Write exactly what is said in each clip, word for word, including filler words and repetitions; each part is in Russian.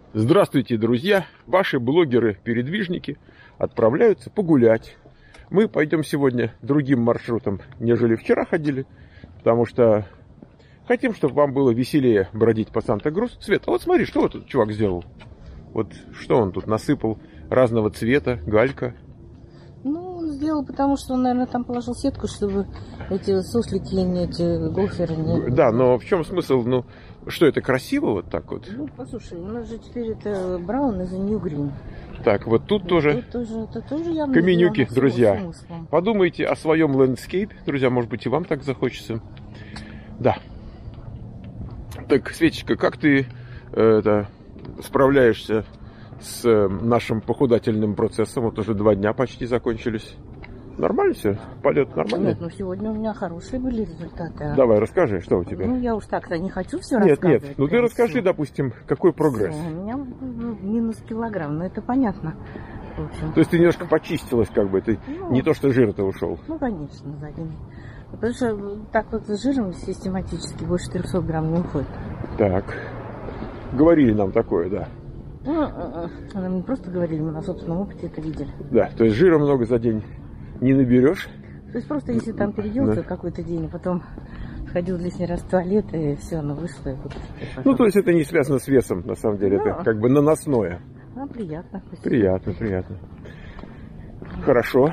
Здравствуйте, друзья! Ваши блогеры-передвижники отправляются погулять. Мы пойдем сегодня другим маршрутом, нежели вчера ходили, потому что хотим, чтобы вам было веселее бродить по Санта-Крус. Свет, а вот смотри, что вот тут чувак сделал? Вот что он тут насыпал разного цвета, галька. Ну, он сделал, потому что он, наверное, там положил сетку, чтобы эти суслики, не эти гоферы не... Да, но в чем смысл? Ну, что это красиво вот так вот? Ну, послушай, у нас же теперь это браун из New Green. Так, вот тут вот тоже, тут тоже, это тоже явно каменюки, друзья. Смыслом. Подумайте о своем лэндскейпе, друзья, может быть, и вам так захочется. Да. Так, Светочка, как ты э, это, справляешься с э, нашим похудательным процессом? Вот уже два дня почти закончились. Нормально все? Полет нормально? Нет, ну сегодня у меня хорошие были результаты. Давай, расскажи, что у тебя? Ну, я уж так-то не хочу все нет, рассказывать. Нет, нет, ну ты расскажи, все. Допустим, какой прогресс? Все, у меня минус килограмм, но это понятно. В общем. То есть ты немножко почистилась, как бы, ты ну, не то, что жир-то ушел. Ну, конечно, за день. Потому что так вот с жиром систематически больше трехсот грамм не уходит. Так, говорили нам такое, да. Ну, нам не просто говорили, мы на собственном опыте это видели. Да, то есть жира много за день не наберешь. То есть просто если там переделся да. какой-то день, а потом сходил лишний раз в туалет, и все, оно вышло. И вот, ну, то есть это не связано с весом, на самом деле, ну, это как бы наносное. А, приятно. Спасибо. Приятно, приятно. Хорошо.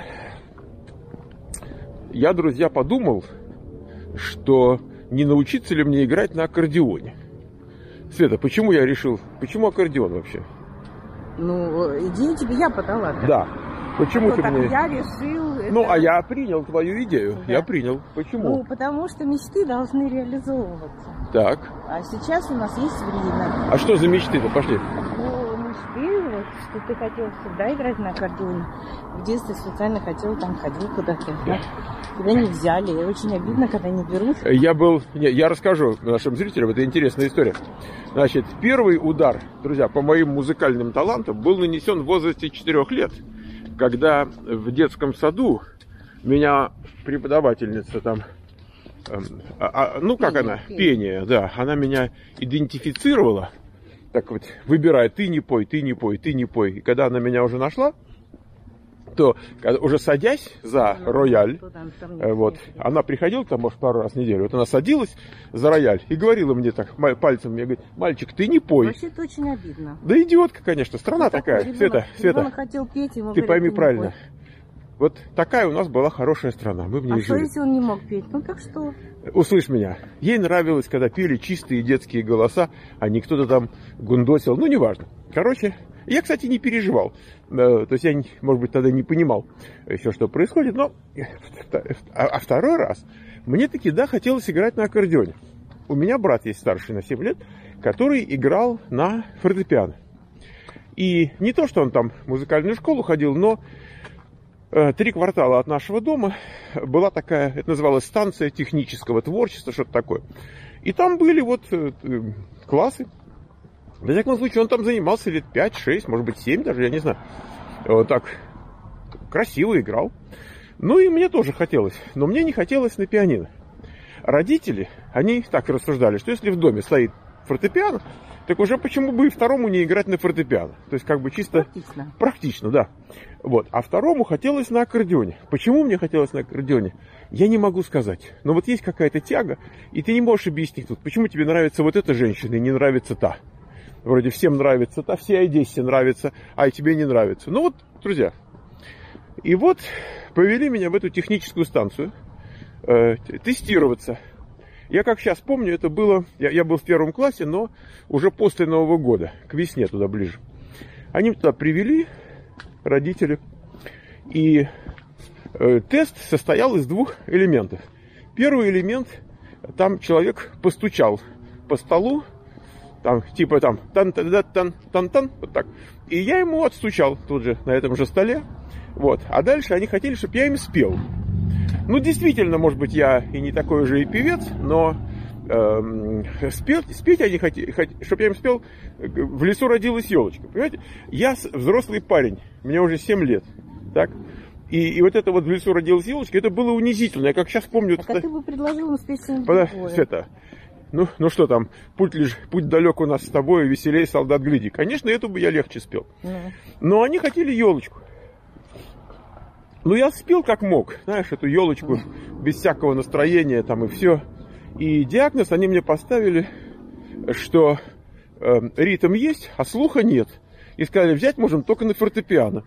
Я, друзья, подумал, что не научиться ли мне играть на аккордеоне. Света, почему я решил, почему аккордеон вообще? Ну, идею тебе я подала. Да. да. Почему ну, ты мне... я решил... Ну, это... а я принял твою идею. Да. Я принял. Почему? Ну, потому что мечты должны реализовываться. Так. А сейчас у нас есть время. А что за мечты-то? Пошли. Ну, мечты, вот, что ты хотел всегда играть на аккордеоне. В детстве специально хотел, там ходил куда-то. Да. Тебя не взяли. И очень обидно, когда не берут. Я был... Не, я расскажу нашим зрителям. Это интересная история. Значит, первый удар, друзья, по моим музыкальным талантам был нанесен в возрасте четырёх лет. Когда в детском саду меня преподавательница там, э, а, ну как пение, она, пение. пение, да, она меня идентифицировала, так вот, выбирай, ты не пой, ты не пой, ты не пой. И когда она меня уже нашла, то уже садясь за ну, рояль, там, там вот, она приходила там, может, пару раз в неделю, вот она садилась за рояль и говорила мне так, пальцем мне, говорит, мальчик, ты не пой. Вообще это очень обидно. Да идиотка, конечно, страна ну, такая. Ребенок, Света, Света, хотел петь, ему ты говорят, пойми ты правильно. Вот такая у нас была хорошая страна, мы в ней а жили. А что, если он не мог петь? Ну так что? Услышь меня, ей нравилось, когда пели чистые детские голоса, а не кто-то там гундосил, ну неважно. Короче, я, кстати, не переживал. То есть я, может быть, тогда не понимал еще, что происходит. Но а второй раз мне таки, да, хотелось играть на аккордеоне. У меня брат есть старший на семь лет, который играл на фортепиано. И не то, что он там в музыкальную школу ходил, но три квартала от нашего дома была такая, это называлась станция технического творчества, что-то такое. И там были вот классы. Во всяком случае, он там занимался лет пять-шесть, может быть, семь даже, я не знаю. Вот так красиво играл. Ну и мне тоже хотелось. Но мне не хотелось на пианино. Родители, они так рассуждали, что если в доме стоит фортепиано, так уже почему бы и второму не играть на фортепиано? То есть как бы чисто... Практично. Практично, да. Вот. А второму хотелось на аккордеоне. Почему мне хотелось на аккордеоне? Я не могу сказать. Но вот есть какая-то тяга, и ты не можешь объяснить тут, почему тебе нравится вот эта женщина и не нравится та. Вроде всем нравится, та всей Одессе нравится, а и тебе не нравится. Ну вот, друзья. И вот повели меня в эту техническую станцию э, тестироваться. Я как сейчас помню, это было... Я, я был в первом классе, но уже после Нового года, к весне туда ближе. Они туда привели, родители. И э, тест состоял из двух элементов. Первый элемент, там человек постучал по столу, там, типа там, тан-тан-тан-тан-тан, вот так. И я ему отстучал тут же, на этом же столе. Вот. А дальше они хотели, чтобы я им спел. Ну, действительно, может быть, я и не такой уже и певец, но э, спеть, спеть они хотели, чтобы я им спел «В лесу родилась елочка». Понимаете? Я взрослый парень, мне уже семь лет. Так? И, и вот это вот «В лесу родилась елочка», это было унизительно. Я как сейчас помню... Так, а ты бы предложил им спеть что-нибудь другое. Света, ну, ну что там, путь лишь, путь далек у нас с тобой, веселей, солдат, гляди. Конечно, эту бы я легче спел. Но они хотели елочку. Ну, я спел как мог, знаешь, эту елочку без всякого настроения там и все. И диагноз они мне поставили, что э, ритм есть, а слуха нет. И сказали, взять можем только на фортепиано.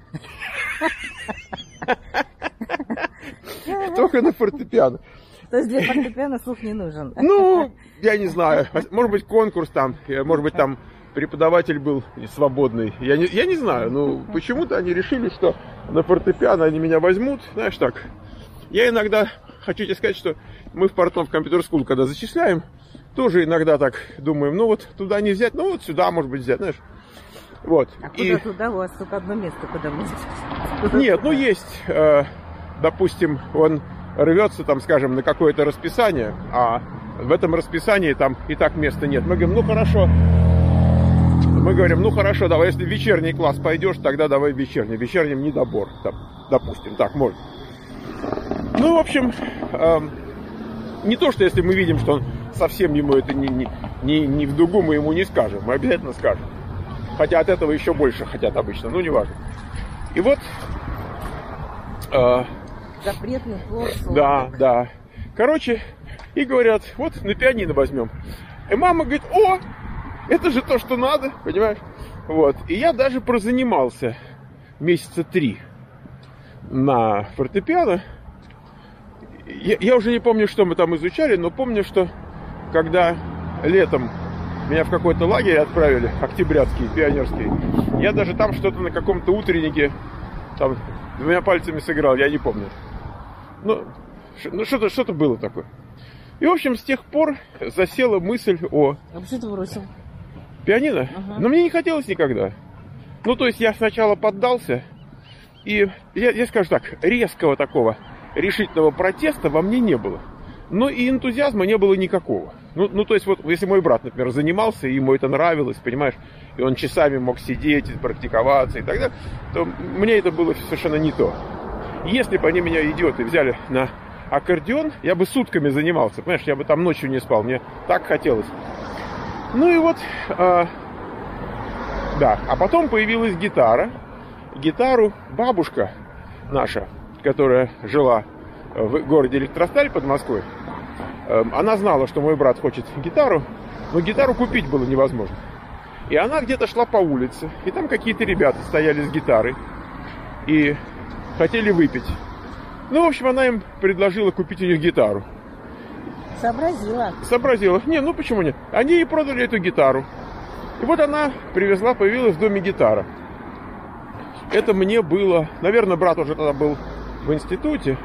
Только на фортепиано. То есть для фортепиано слух не нужен? Ну, я не знаю. Может быть, конкурс там, может быть, там преподаватель был свободный. Я не, я не знаю, но почему-то они решили, что на фортепиано они меня возьмут. Знаешь, так. Я иногда, хочу тебе сказать, что мы в Портнов компьютер скул, когда зачисляем, тоже иногда так думаем, ну вот туда не взять, ну вот сюда, может быть, взять, знаешь. Вот. А куда и... туда? У вас только одно место, куда можно. Нет, ну есть, э, допустим, он рвется там, скажем, на какое-то расписание, а в этом расписании там и так места нет. Мы говорим, ну хорошо. Мы говорим, ну хорошо, давай, если в вечерний класс пойдешь, тогда давай в вечерний. В вечернем недобор, там, допустим, так, можно. Ну, в общем, э, не то, что если мы видим, что он совсем ему это не, не, не, не в дугу, мы ему не скажем, мы обязательно скажем. Хотя от этого еще больше хотят обычно, ну, неважно. И вот... Э, Запретный плод. Да, да. Короче, и говорят, вот на пианино возьмем. И мама говорит, о, это же то, что надо, понимаешь? Вот. И я даже прозанимался месяца три на фортепиано. Я, я уже не помню, что мы там изучали, но помню, что когда летом меня в какой-то лагерь отправили, октябрятский, пионерский, я даже там что-то на каком-то утреннике там двумя пальцами сыграл, я не помню. Ну, ну что-то, что-то было такое. И, в общем, с тех пор засела мысль о... А почему ты бросил? Пианино? Ага. Но мне не хотелось никогда. Ну, то есть я сначала поддался, и я, я скажу так, резкого такого решительного протеста во мне не было. Но и энтузиазма не было никакого. Ну, ну, то есть, вот, если мой брат, например, занимался, и ему это нравилось, понимаешь, и он часами мог сидеть, практиковаться и так далее, то мне это было совершенно не то. Если бы они меня, идиоты, взяли на аккордеон, я бы сутками занимался, понимаешь, я бы там ночью не спал, мне так хотелось. Ну и вот, а, да, а потом появилась гитара. Гитару бабушка наша, которая жила в городе Электросталь под Москвой, она знала, что мой брат хочет гитару, но гитару купить было невозможно. И она где-то шла по улице, и там какие-то ребята стояли с гитарой и хотели выпить. Ну, в общем, она им предложила купить у них гитару. Сообразила. Сообразила. Не, ну почему нет? Они ей продали эту гитару. И вот она привезла, появилась в доме гитара. Это мне было... Наверное, брат уже тогда был в институте.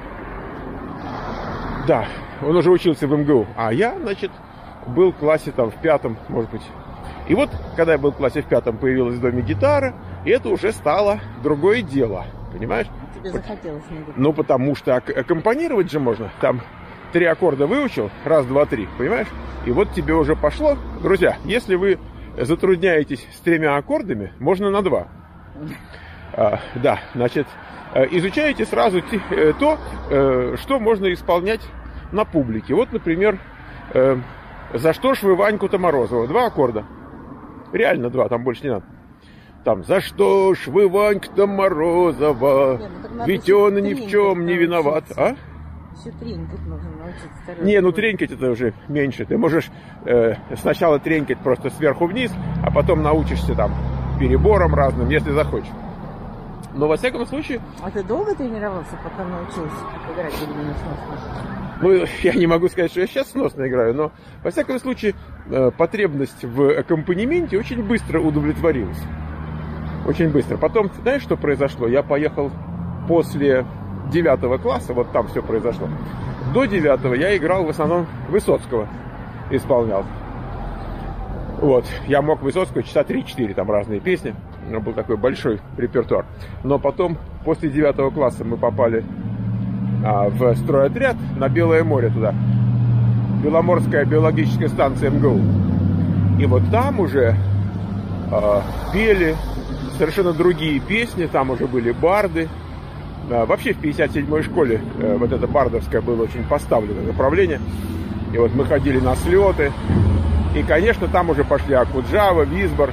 Да, он уже учился в эм гэ у. А я, значит, был в классе там в пятом, может быть. И вот, когда я был в классе в пятом, появилась в доме гитара, и это уже стало другое дело. Понимаешь? Тебе захотелось на гитаре. Ну, потому что ак- аккомпанировать же можно. Там три аккорда выучил, раз, два, три, понимаешь? И вот тебе уже пошло. Друзья, если вы затрудняетесь с тремя аккордами, можно на два. А, да, значит, изучаете сразу те, то, что можно исполнять на публике. Вот, например, «За что ж вы Ваньку-то Морозова?» Два аккорда. Реально два, там больше не надо. Там «За что ж вы Ванька-то Морозова? Ну, ведь он ни в чем не виноват». А? Еще тренькать нужно научиться. Не, ну тренькать это уже меньше. Ты можешь э, сначала тренькать просто сверху вниз, а потом научишься там переборам разным, если захочешь. Но во всяком случае... А ты долго тренировался, пока научился играть или не сносно? Ну, я не могу сказать, что я сейчас сносно играю, но во всяком случае э, потребность в аккомпанементе очень быстро удовлетворилась. Очень быстро. Потом, знаешь, что произошло? Я поехал после девятого класса, вот там все произошло. До девятого я играл в основном Высоцкого, исполнял. Вот, я мог Высоцкого часа три-четыре, там разные песни. У меня был такой большой репертуар. Но потом, после девятого класса, мы попали а, в стройотряд на Белое море туда. Беломорская биологическая станция эм гэ у. И вот там уже а, пели совершенно другие песни, там уже были барды. А, вообще в пятьдесят седьмой школе а, вот это бардовское было очень поставлено направление. И вот мы ходили на слеты. И, конечно, там уже пошли Акуджава, Висбор,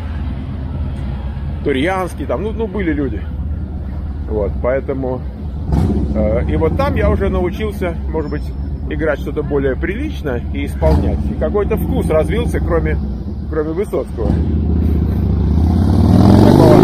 Турьянский, там, ну, ну были люди. Вот, поэтому... Э, и вот там я уже научился, может быть, играть что-то более приличное и исполнять. И какой-то вкус развился, кроме, кроме Высоцкого. Такого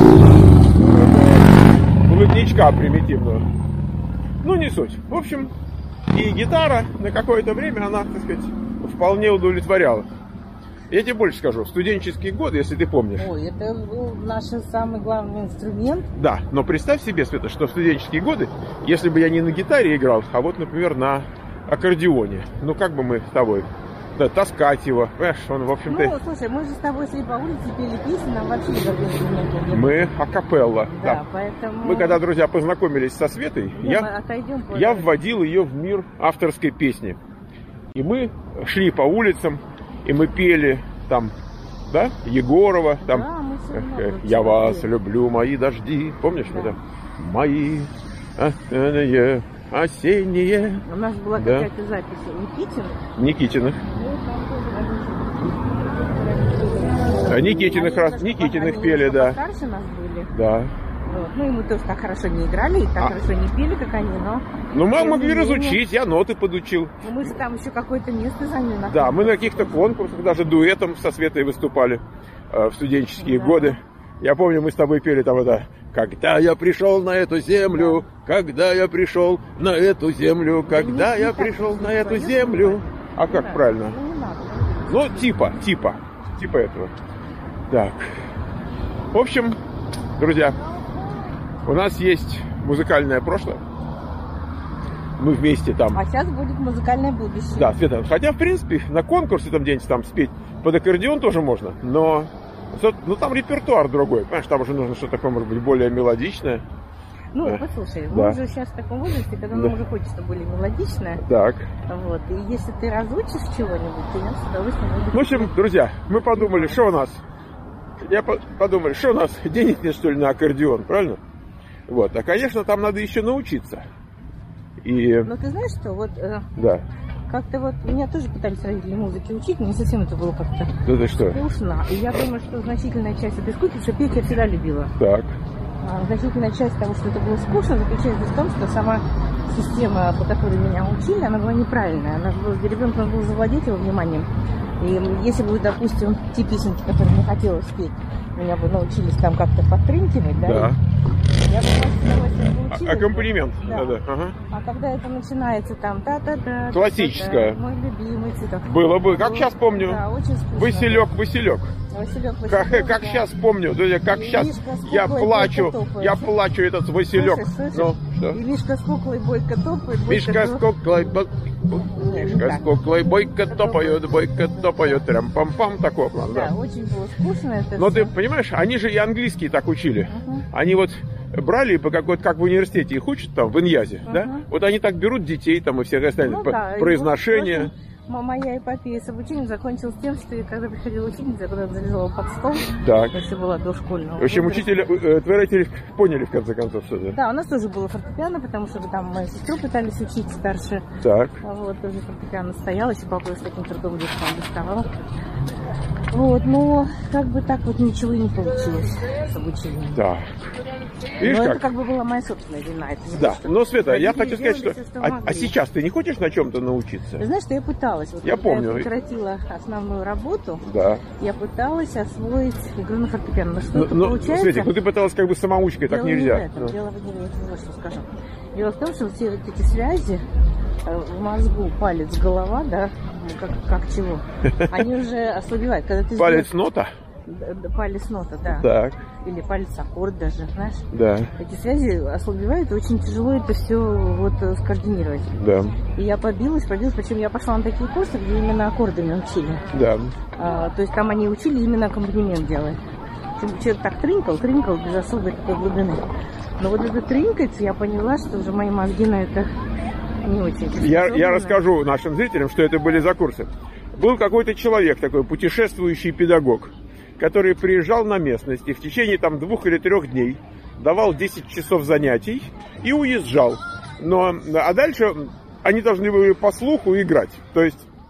улыбничка примитивного. Ну, не суть. В общем, и гитара на какое-то время, она, так сказать, вполне удовлетворяла. Я тебе больше скажу, в студенческие годы, если ты помнишь. Ой, это был наш самый главный инструмент. Да, но представь себе, Света, что в студенческие годы, если бы я не на гитаре играл, а вот, например, на аккордеоне, ну как бы мы с тобой, да, таскать его, понимаешь, он, в общем-то... Ну, слушай, мы же с тобой шли по улице, пели песни, нам вообще никаких инструментов нет. Мы акапелла, да. Да, поэтому... Мы, когда, друзья, познакомились со Светой, Не, я, я вводил ее в мир авторской песни. И мы шли по улицам, и мы пели там, да, Егорова, там, да, мы все равно э, я вас пели. Люблю, мои дожди, помнишь, да. Это? Мои осенние, осенние. У нас была да. какая-то запись Никитин. Никитиных. А Никитиных, раз, Никитиных пели, да. Старше нас были. Да. Вот. Ну и мы тоже так хорошо не играли, и так а. хорошо не пели, как они, но... Ну, мы могли разучить, я ноты подучил. Ну, мы же там еще какое-то место заняли. Да, мы на каких-то конкурсах, даже дуэтом со Светой выступали э, в студенческие да. годы. Я помню, мы с тобой пели там это «Когда я пришел на эту землю, когда я пришел на эту землю, когда я пришел на эту землю». А как правильно? Ну, типа, типа, типа этого. Так. В общем, друзья, у нас есть музыкальное прошлое. Мы вместе там. А сейчас будет музыкальное будущее. Да, Света. Хотя, в принципе, на конкурсе там где-нибудь там спеть под аккордеон тоже можно. Но ну, там репертуар другой. Понимаешь, там уже нужно что-то такое, может быть, более мелодичное. Ну, да. послушай, да. мы уже сейчас в таком возрасте, когда нам да. уже хочется более мелодичное. Так. Вот. И если ты разучишь чего-нибудь, то я с удовольствием буду. В общем, друзья, мы подумали, что у нас. Я подумали, что у нас денег нет, что ли, на аккордеон, правильно? Вот. А, конечно, там надо еще научиться. И... Ну, ты знаешь, что вот... Э, да. Как-то вот меня тоже пытались родители музыки учить, но не совсем это было как-то да ты что? скучно. И я думаю, что значительная часть этой скуки, потому что петь я всегда любила. Так. А, значительная часть того, что это было скучно, заключается в том, что сама система, по которой меня учили, она была неправильная. Она была, ребенку надо было завладеть его вниманием. И если бы, допустим, те песенки, которые мне хотелось спеть, меня бы научились там как-то подтрынкивать, да? Да. Я бы научилась. А, аккомпанемент. Да. Да, да. Ага. А когда это начинается там та-та-та. Классическая. Мой любимый цветок. Было бы, как сейчас помню. Да, очень скучно. Василек, Василек. Василек, Василек. Как, да. как сейчас помню, как и сейчас я плачу, я плачу этот Василек. Слышишь, слышишь? Ну, что? И Мишка с куклой бойко топает. Мишка с куклой, Мишка с куклой бойко топают, бойко топают, трям-пам-пам, такого плана. Да, да, очень было скучно это. Но все. ты понимаешь, они же и английский так учили. Uh-huh. Они вот брали, как, вот, как в университете их учат там, в Иньязе, uh-huh. да? Вот они так берут детей там и всех остальных, ну, да, произношение. Вот, моя эпопея с обучением закончилась тем, что я, когда приходила учительница, я куда-то залезала под стол. Так. Это была дошкольного. В общем, учителя, э, твои родители поняли, в конце концов, что да? Да, у нас тоже было фортепиано, потому что там мою сестру пытались учить старше. Так. Вот, тоже фортепиано стоялось, и папа с таким трудом детством доставал. Вот, но как бы так вот ничего и не получилось с обучением. Так. Видишь, но как? это как бы была моя собственная вина. Это да, то, но, Света, я хочу сказать, что... Все, что а, а сейчас ты не хочешь на чем-то научиться? Ты знаешь, что я пыталась. Вот, я помню. Я прекратила основную работу. Да. Я пыталась освоить игру на фортепиано. Но что но, это но, получается? Светик, ну ты пыталась как бы самоучкой, дело так нельзя. Не в этом, дело в этом, я тебе вот что скажу. Дело в том, что все вот эти связи в мозгу, палец, голова, да, как, как чего, они уже ослабевают. Когда ты палец сделаешь... нота? Палец нота, да. Так. Или палец аккорд даже, знаешь? Да. Эти связи ослабевают, и очень тяжело это все вот скоординировать. Да. И я побилась, побилась, причем я пошла на такие курсы, где именно аккордами учили. Да. А, то есть там они учили именно аккомпанемент делать. Человек так трынкал, трынкал без особой такой глубины. Но вот это трынкать, я поняла, что уже мои мозги на это не очень. Я, я расскажу нашим зрителям, что это были за курсы. Был какой-то человек такой, путешествующий педагог, который приезжал на местность и в течение там двух или трех дней давал десять часов занятий и уезжал. Но, а дальше они должны были по слуху играть. То есть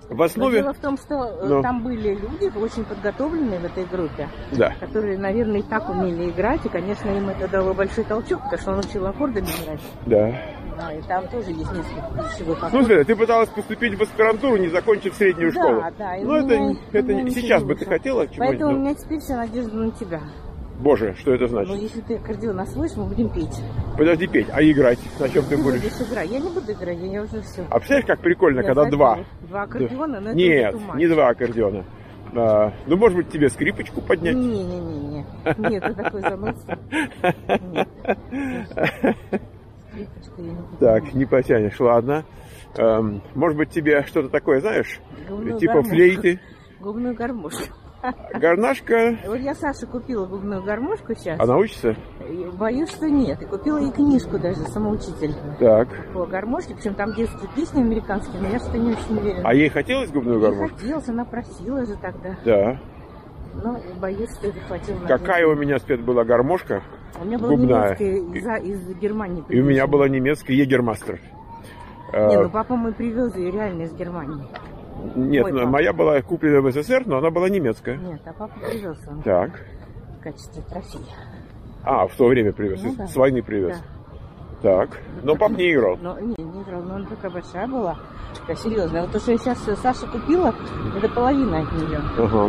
В основе... Но дело в том, что Но... там были люди, очень подготовленные в этой группе, да. которые, наверное, и так умели играть, и, конечно, им это дало большой толчок, потому что он учил аккордами играть. Да. А, и там тоже есть несколько ключевых аккордов. Ну, смотри, ты пыталась поступить в аспирантуру, не закончив среднюю да, школу. Да, ну, это, меня, это меня сейчас бы вышло. ты хотела чего-нибудь? Поэтому ну... у меня теперь вся надежда на тебя. Боже, что это значит? Ну, если ты аккордеон освоишь, мы будем петь. Подожди, петь, а играть? На чем ты, ты будешь? будешь играть. Я не буду играть, я уже все. А представляешь, как прикольно, я когда забыла. два? Два аккордеона, но это Нет, уже не два аккордеона. А, ну, может быть, тебе скрипочку поднять? Не-не-не. Нет, ты такой занудство. Нет. Скрипочку я не буду. Так, не потянешь, ладно. Эм, может быть, тебе что-то такое, знаешь? Губную типа гармошку. флейты? Губную гармошку. Гарнашка. Вот я Саше купила губную гармошку сейчас. Она учится? И боюсь, что нет. И купила ей книжку даже, самоучитель. Так. По гармошке. Причем там детские песни американские, но я что-то не очень уверена. А ей хотелось губную гармошку? Хотелось, она просила же тогда. Да. Но боюсь, что это хватило. Какая у меня, Свет, была гармошка? У меня была губная. немецкая из, из Германии. И у меня была немецкая Егермастер. Не, ну папа мой привез ее реально из Германии. Нет, моя была куплена в СССР, но она была немецкая. Нет, а папа привез он. Так. В качестве трофея. А, в то время привез, Ну, да. с войны привез. Да. Так. Но пап не играл. Но, не, не играл, но она такая большая была. Такая серьезная. Вот то, что я сейчас Саша купила, это половина от нее. Ага.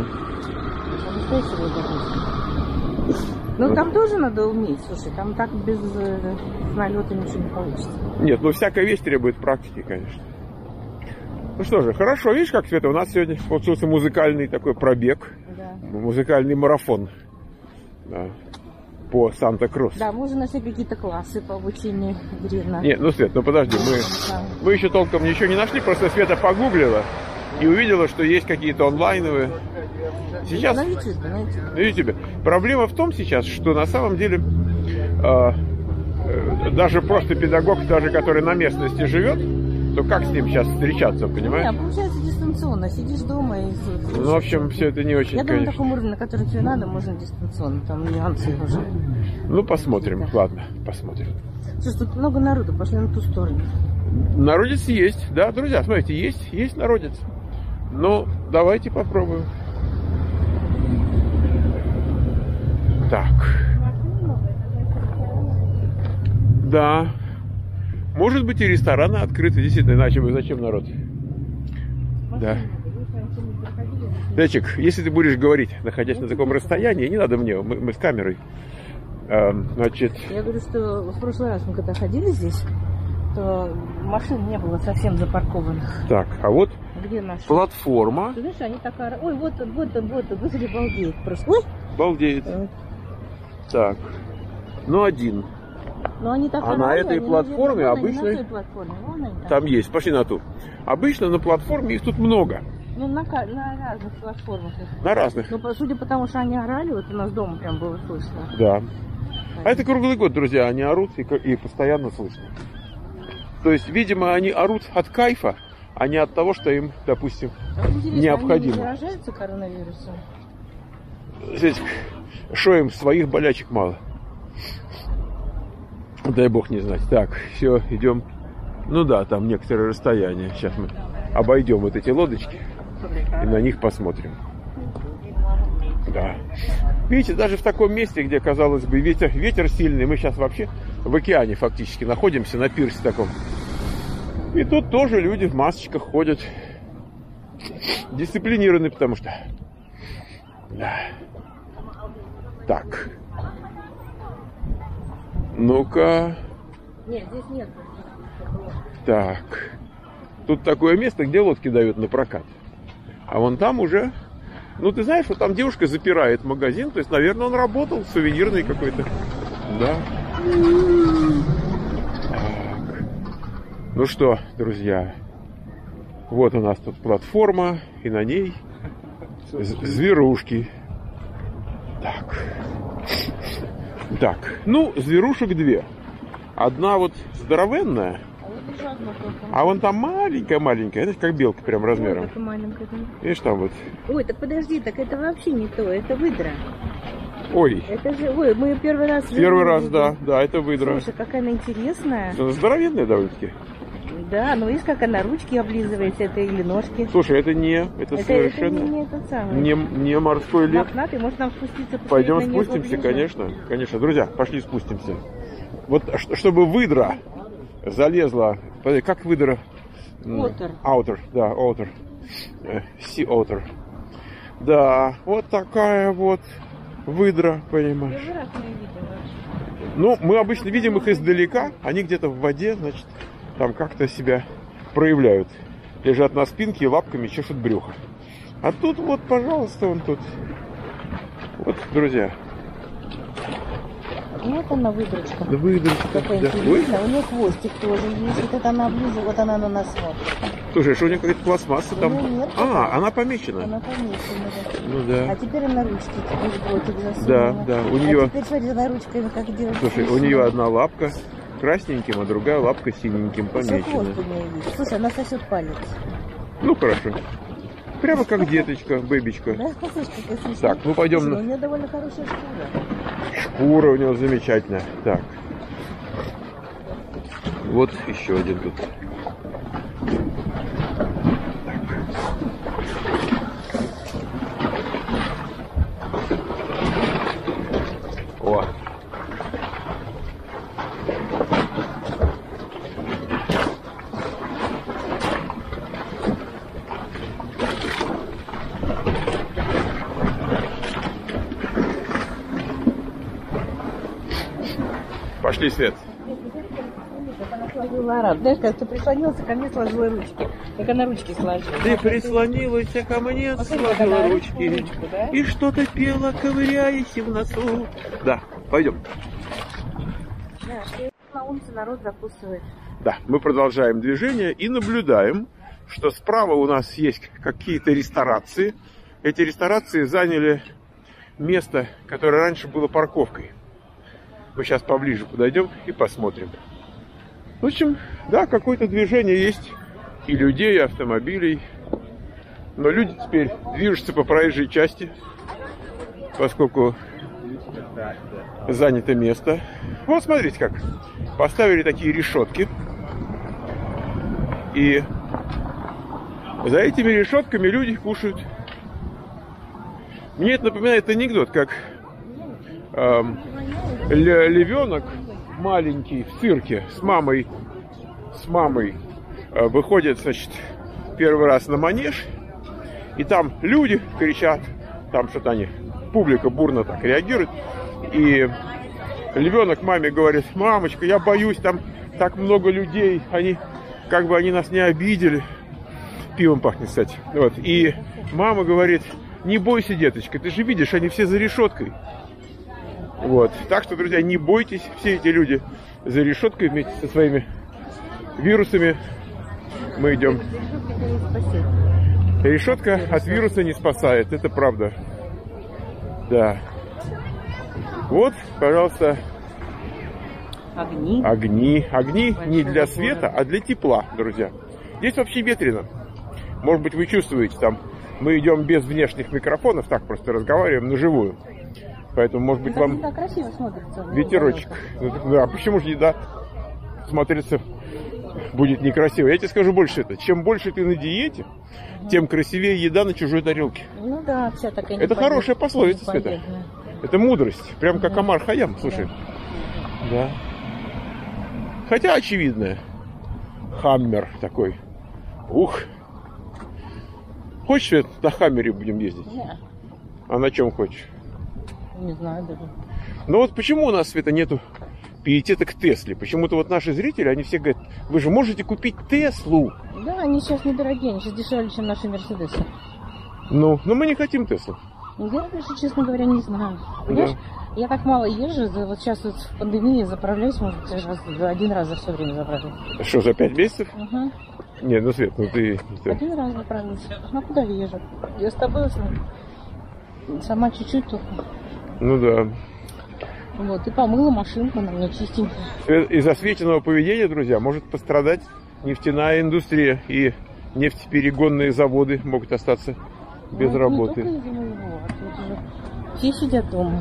Ну, там тоже надо уметь, слушай, там так без э, налета ничего не получится. Нет, ну всякая вещь требует практики, конечно. Ну что же, хорошо, видишь, как, Света, у нас сегодня получился музыкальный такой пробег, Да. музыкальный марафон, да, по Санта-Крус. Да, мы уже нашли какие-то классы по обучению игре на... Нет, ну, Свет, ну подожди, мы, Да. мы еще толком ничего не нашли, просто Света погуглила и увидела, что есть какие-то онлайновые. Сейчас На YouTube, на YouTube. на YouTube. Проблема в том сейчас, что на самом деле э, э, даже просто педагог, даже который на местности живет, то как с ним сейчас встречаться, понимаешь? Не, получается дистанционно, сидишь дома и... Ну, в общем, все это не очень, Я думаю, на конечно. таком уровне, на который тебе надо, можно дистанционно, там нюансы уже. Ну, посмотрим, ладно, посмотрим. Слушай, тут много народу, пошли на ту сторону. Народец есть, да, друзья, смотрите, есть, есть народец. Ну, давайте попробуем. Так. Да. Может быть, и рестораны открыты, действительно, иначе бы зачем народ? Да. Зайчик, если ты будешь говорить, находясь на таком расстоянии, не надо мне, мы, мы с камерой. А, значит... Я говорю, что в прошлый раз мы когда ходили здесь, то машин не было совсем запаркованных. Так, а вот Где наши? платформа. Ты знаешь, они так орали. Ой, вот он, вот он, вот он. Господи, балдеет просто. Ой! Балдеет. Э, Так. Ну, один. Но они так А на орали, этой они, платформе наверное, вон обычной- они на той платформе, вон они там. Там есть, пошли на ту. Обычно на платформе их тут много. Ну, на, ка- на разных платформах. На разных. Ну, по- судя по тому, что они орали, вот у нас дома прям было слышно. Да. А это круглый год, друзья, они орут и, ко- и постоянно слышно. То есть, видимо, они орут от кайфа, а не от того, что им, допустим, А вот интересно, необходимо. они не заражаются коронавирусом? здесь, что им своих болячек мало. Дай бог не знать. Так, все, идем. Ну да, там некоторое расстояние. Сейчас мы обойдем вот эти лодочки и на них посмотрим. Да. Видите, даже в таком месте, где, казалось бы, ветер, ветер сильный, мы сейчас вообще в океане фактически находимся, на пирсе таком. И тут тоже люди в масочках ходят. Дисциплинированы, потому что... Да. Так. Ну-ка. Нет, здесь нет. Так. Тут такое место, где лодки дают на прокат. А вон там уже... Ну, ты знаешь, что там девушка запирает магазин. То есть, наверное, он работал, сувенирный какой-то. Да. Так. Ну что, друзья. Вот у нас тут платформа. И на ней зверушки. Так. Так. Ну, зверушек две. Одна вот здоровенная. А вон там маленькая-маленькая. Это как белка прям размером. Ой, такая маленькая, да. Видишь, там вот. Ой, так подожди, так это вообще не то, это выдра. Ой. Это же, ой, мы первый раз... Первый раз, видели. да, да, это выдра. Слушай, какая она интересная. Здоровенная довольно-таки. Да, ну видишь, как она ручки облизывается, это или ножки. Слушай, это не, это, это совершенно это не, этот самый. Не, не морской лев. Мохнатый, может нам спуститься? Пойдем спустимся, конечно, конечно. Друзья, пошли спустимся. Вот чтобы выдра залезла, как выдра? Otter. Outer, да, otter. Sea otter. Да, вот такая вот выдра, понимаешь. Ну, мы обычно видим их издалека, они где-то в воде, значит, там как-то себя проявляют. Лежат на спинке и лапками чешут брюхо. А тут вот, пожалуйста, он тут. Вот, друзья. Вот она, выдрочка. Да, выдрочка. Какая да. интересная. У нее хвостик тоже есть. Вот это она облизывает, вот она на нас смотрит. Слушай, что у нее какая-то пластмасса там? Нет, а, она помечена. Она помечена, да. Ну да. А теперь она ручки теперь дротик засунула. Да, да. У нее... А теперь смотри, она ручками как делает. Слушай, у нее одна лапка красненьким, а другая лапка синеньким помечена. Хвост у нее есть. Слушай, она сосет палец. Ну хорошо. Прямо как деточка, бэбичка. Да, слушай, какая смешная. Так, ну пойдем. Слушай, у нее довольно хорошая шкура. Шкура у него замечательная. Так. Вот еще один тут. О. Пошли, Свет. Знаешь, как ты прислонился ко мне, сложила ручки. Как она ручки сложила. Ты прислонилась ко мне, Посмотри, сложила она ручки. ручку, да? И что-то пела, ковыряясь в носу. Да, пойдем. Да, на улице народ закусывает. Да, мы продолжаем движение и наблюдаем, что справа у нас есть какие-то ресторации. Эти ресторации заняли место, которое раньше было парковкой. Мы сейчас поближе подойдем и посмотрим. В общем, да, какое-то движение есть. И людей, и автомобилей. Но люди теперь движутся по проезжей части, поскольку занято место. Вот смотрите как. Поставили такие решетки. И за этими решетками люди кушают. Мне это напоминает анекдот, как эм, львенок маленький в цирке с мамой, с мамой э, выходит, значит, первый раз на манеж, и там люди кричат, там что-то они, публика бурно так реагирует, и львенок маме говорит: мамочка, я боюсь, там так много людей, они, как бы они нас не обидели. Пивом пахнет, кстати. Вот. И мама говорит: не бойся, деточка, ты же видишь, они все за решеткой. Вот. Так что, друзья, не бойтесь, все эти люди за решеткой вместе со своими вирусами. Мы идем. Решетка от вируса не спасает, это правда. Да. Вот, пожалуйста, огни. Огни. Огни не для света, а для тепла, друзья. Здесь вообще ветрено. Может быть, вы чувствуете, там мы идем без внешних микрофонов, так просто разговариваем на живую. Поэтому, может быть, вам так красиво смотрится, ветерочек. Да, почему же еда смотрится будет некрасиво? Я тебе скажу больше это. Чем больше ты на диете, тем красивее еда на чужой тарелке. Ну да, вся такая. Это хорошая пословица, Света. Это мудрость. Прям как Омар Хайям, слушай. Да. Да. Хотя очевидная. Хаммер такой. Ух. Хочешь, на Хаммере будем ездить? Нет. А на чем хочешь? Не знаю даже. Ну вот почему у нас, Света, нету пиетета к Тесле? Почему-то вот наши зрители, они все говорят: вы же можете купить Теслу. Да, они сейчас недорогие, они сейчас дешевле, чем наши Мерседесы. Ну, но мы не хотим Теслу. Я даже, честно говоря, не знаю. Понимаешь, да. Я так мало езжу, вот сейчас вот в пандемии заправляюсь, может быть, раз, один раз за все время заправляюсь. Что, за пять месяцев? Угу. Нет, ну, Свет, ну ты... ты... Один раз заправилась. А куда я езжу? Я с тобой сама чуть-чуть только. Ну да. Вот, и помыла машинку, она у меня чистенькая. Из-за светленного поведения, друзья, может пострадать нефтяная индустрия, и нефтеперегонные заводы могут остаться без ну, работы. Не только из-за моего, а тут уже все сидят дома.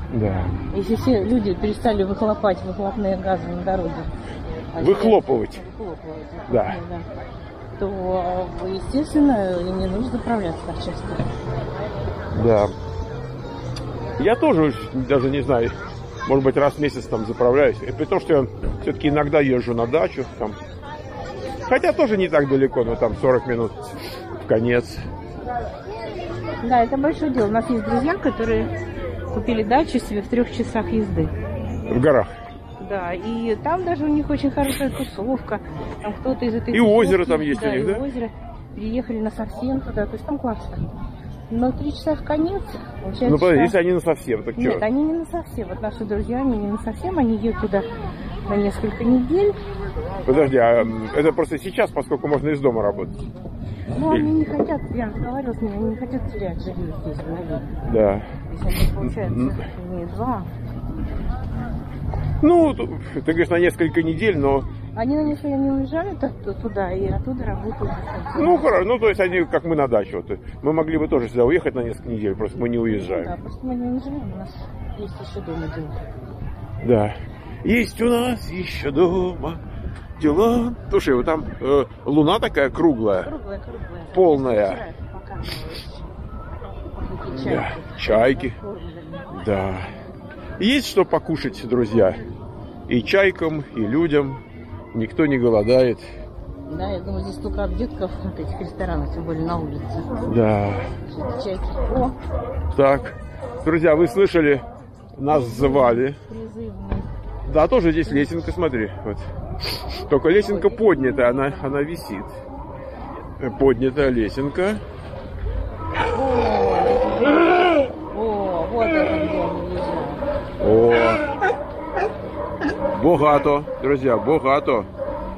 Да. Если все люди перестали выхлопать выхлопные газы на дороге, а выхлопывать, выхлопывать да. Да, то, естественно, им не нужно заправляться так часто. Да. Я тоже даже не знаю, может быть, раз в месяц там заправляюсь. И при том, что я все-таки иногда езжу на дачу. Там. Хотя тоже не так далеко, но там сорок минут в конец. Да, это большое дело. У нас есть друзья, которые купили дачу себе в трех часах езды. В горах. Да, и там даже у них очень хорошая тусовка. Там кто-то из этой И тусовки, озеро там есть да, у них, и да? озеро. Приехали на совсем туда, то есть там классно. Но три часа в конец, получается... Ну, подожди, что... если они на совсем, так Нет, что? они не на совсем. Вот наши друзья, они не на совсем, они едут туда на несколько недель. Подожди, а это просто сейчас, поскольку можно из дома работать? Ну, они не хотят, я разговаривала с ними, они не хотят терять жилье здесь, в Нове. Да. То есть они, получается, не два. Ну, ты говоришь, на несколько недель, но... Они на несколько не уезжают туда и оттуда работают. Ну, хорошо, ну, то есть они, как мы на даче. Вот. Мы могли бы тоже сюда уехать на несколько недель, просто мы не уезжаем. Да, просто мы не живем, у нас есть еще дома дела. Да. Есть у нас еще дома дела. Слушай, вот там э, луна такая круглая. Круглая, круглая. Полная. Да. Чайки. Да. Есть что покушать, друзья. И чайкам, и людям. Никто не голодает. Да, я думаю, здесь только от детков, от этих ресторанов, тем более на улице. Да. Чайки. О! Так, друзья, вы слышали, нас звали. Призывный. Да, тоже здесь лесенка, смотри. Вот. Только лесенка поднята, она, она висит. Поднятая лесенка. О, о, вот это где они въезжают. О, богато, друзья, богато.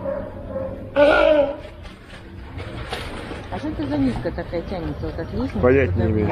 А что это за нитка такая тянется, вот от лестницы? Понять не имею.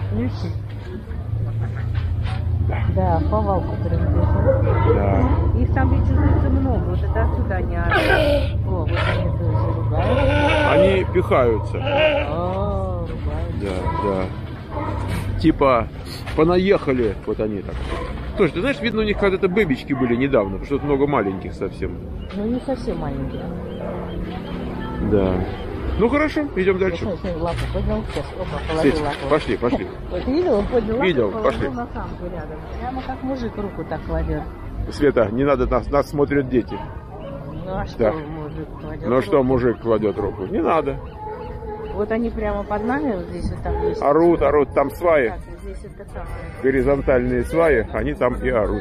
Да, повалку принадлежит. Да. Их там ведь чувствуется много, вот это отсюда они орут. О, вот они тоже ругаются. Они пихаются. О, ругаются. Да, да. Типа, понаехали, вот они так. Слушай, ты знаешь, видно, у них когда-то бэбички были недавно, потому что тут много маленьких совсем. Ну, не совсем маленькие. Да. Ну, хорошо, идем дальше. Смотри, смотри, лапу поднял, сейчас, опа, положил Сеть, лапу. пошли, пошли. Вот видел, он поднял лапу, Видел, положил пошли. на самку рядом. Прямо как мужик руку так кладет. Света, не надо, нас, нас смотрят дети. Ну, а что Да. мужик кладет? Ну руку? что, мужик кладет руку? Не надо. Вот они прямо под нами, вот здесь вот там есть. Орут, орут, там сваи. Так, здесь это самое. Горизонтальные сваи, они там и орут.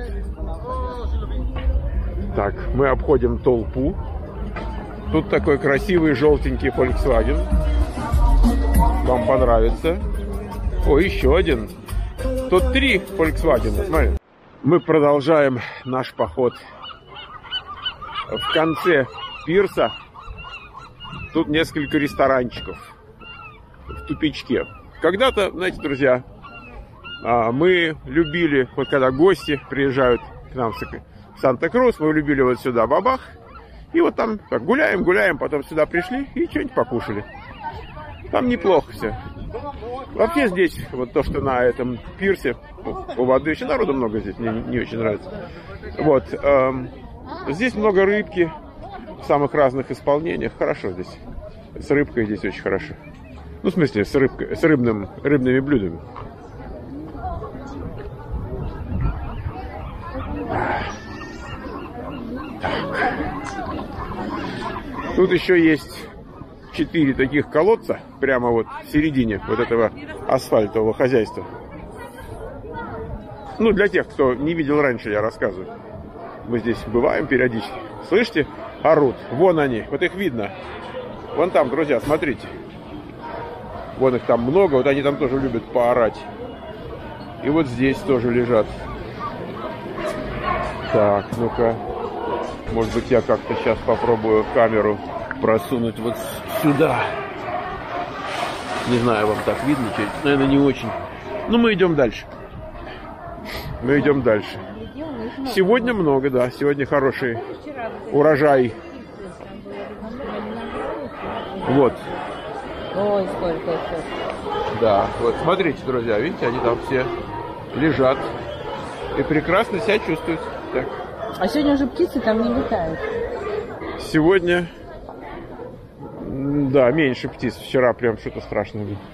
Так, мы обходим толпу. Тут такой красивый желтенький Volkswagen. Вам понравится. О, еще один. Тут три Volkswagen, смотри. Мы продолжаем наш поход. В конце пирса тут несколько ресторанчиков в тупичке. Когда-то, знаете, друзья, мы любили, вот когда гости приезжают к нам в Санта-Крус, мы любили вот сюда бабах. И вот там так, гуляем, гуляем, потом сюда пришли и что-нибудь покушали. Там неплохо все. Вообще здесь, вот то, что на этом пирсе, у воды еще народу много здесь, мне не очень нравится. Вот, эм, здесь много рыбки в самых разных исполнениях. Хорошо здесь. С рыбкой здесь очень хорошо. Ну, в смысле, с рыбкой, с рыбным, рыбными блюдами. Тут еще есть четыре таких колодца прямо вот в середине вот этого асфальтового хозяйства. Ну, для тех, кто не видел раньше, я рассказываю. Мы здесь бываем периодически. Слышите? Орут. Вон они. Вот их видно. Вон там, друзья, смотрите. Вон их там много. Вот они там тоже любят поорать. И вот здесь тоже лежат. Так, ну-ка. Может быть, я как-то сейчас попробую камеру просунуть вот сюда. Не знаю, вам так видно, наверное, не очень. Но мы идем дальше. Мы идем дальше. Сегодня много, да. Сегодня хороший урожай. Вот. Ой, сколько еще. Да, вот смотрите, друзья, видите, они там все лежат. и прекрасно себя чувствуют. Так. А сегодня уже птицы там не летают. Сегодня, да, меньше птиц. Вчера прям что-то страшное было.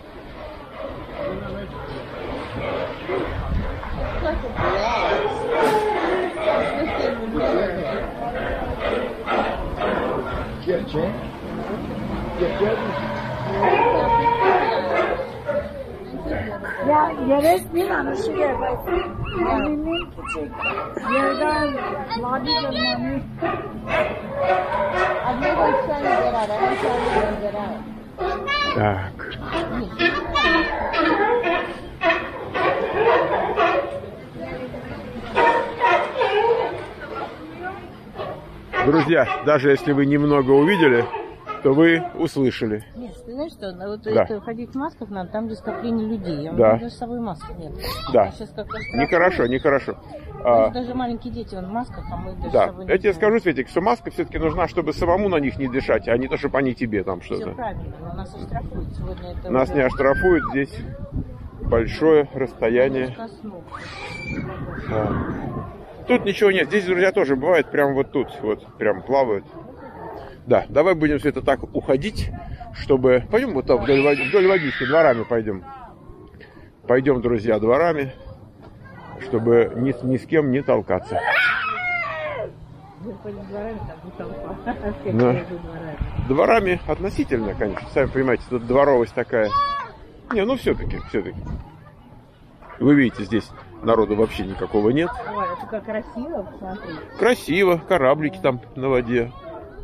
Ya resmin anlaşılıyor bak. Annemin küçük yerden vadi görmemi. Одной большой гора, да, большая гора. Так. Друзья, даже если вы немного увидели, то вы услышали. Нет, ты знаешь что, вот Да. это, ходить в масках надо, там, где скопление людей. А у Да. меня даже с собой маски нет. Да. Я сейчас как-то Нехорошо, нехорошо. А... А, Даже маленькие дети вон в масках, а мы даже с да, собой не я тебе взяли. скажу, Светик, что маска все-таки нужна, чтобы самому на них не дышать, а не то, чтобы они тебе там Все что-то. правильно, но нас оштрафуют. Сегодня это Нас уже не оштрафуют, здесь большое расстояние. коснуться. Да. Тут ничего нет, здесь, друзья, тоже бывает, прям вот тут, вот, прям плавают. Да, давай будем все это так уходить, чтобы... Пойдем вот так вдоль, води- вдоль водички, дворами пойдем. Пойдем, друзья, дворами, чтобы ни, с- ни с кем не толкаться. Вы ходите дворами, там не толпа. Все Да. ходят дворами. Дворами относительно, конечно, сами понимаете, тут дворовость такая. Не, ну все-таки, все-таки. Вы видите, здесь народу вообще никакого нет. Ой, это как красиво, посмотри. Красиво, кораблики там на воде.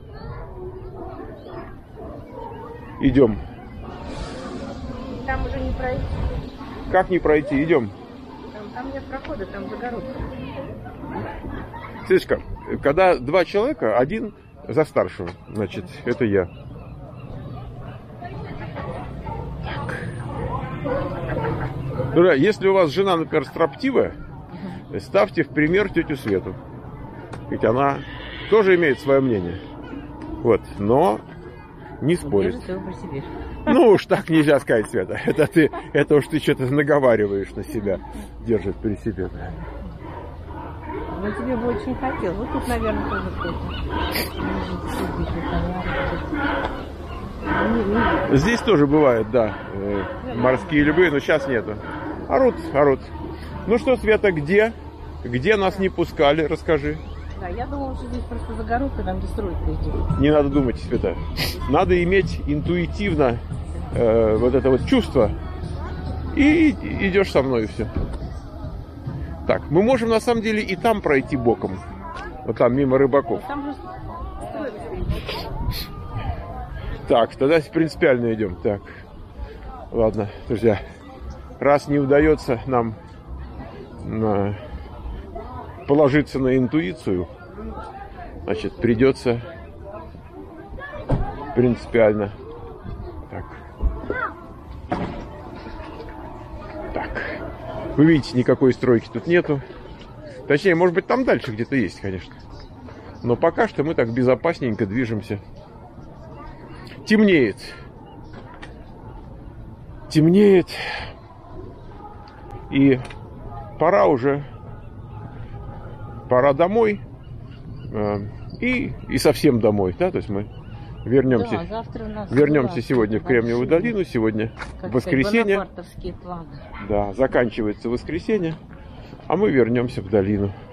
Идем. Там уже не пройти. Как не пройти? Идем. Там, там нет прохода, там загородка. Слышка, когда два человека, один за старшего, значит, это я. Так. Друзья, если у вас жена, например, строптивая, ставьте в пример тетю Свету. Ведь она тоже имеет свое мнение. Вот, но не спорит. Держи его при себе. Ну уж так нельзя сказать, Света. Это ты, это уж ты что-то наговариваешь на себя. Держит при себе. Но тебе бы очень хотел. Вот тут, наверное, тоже кто-то. Здесь тоже бывает, да, э, морские львы, но сейчас нету. Орут, орут. Ну что, Света, где? Где нас не пускали? Расскажи. Да, я думала, что здесь просто загородка, там где стройка идет. Не надо думать, Света. Надо иметь интуитивно э, вот это вот чувство. И идешь со мной, и все. Так, мы можем на самом деле и там пройти боком. Вот там, мимо рыбаков. Там же стройка стоит. Так, тогда принципиально идем. Так, ладно, друзья. Раз не удается нам на... положиться на интуицию, значит, придется принципиально. Так. Так. Вы видите, никакой стройки тут нету. Точнее, может быть, там дальше где-то есть, конечно. Но пока что мы так безопасненько движемся. Темнеет. Темнеет. И пора уже. Пора домой. И, и совсем домой. Да? То есть мы вернемся. Да, завтра у нас вернемся дела сегодня в Кремниевую большие. долину. Сегодня Как воскресенье. сказать, бонапартовские планы. Да, заканчивается воскресенье. А мы вернемся в долину.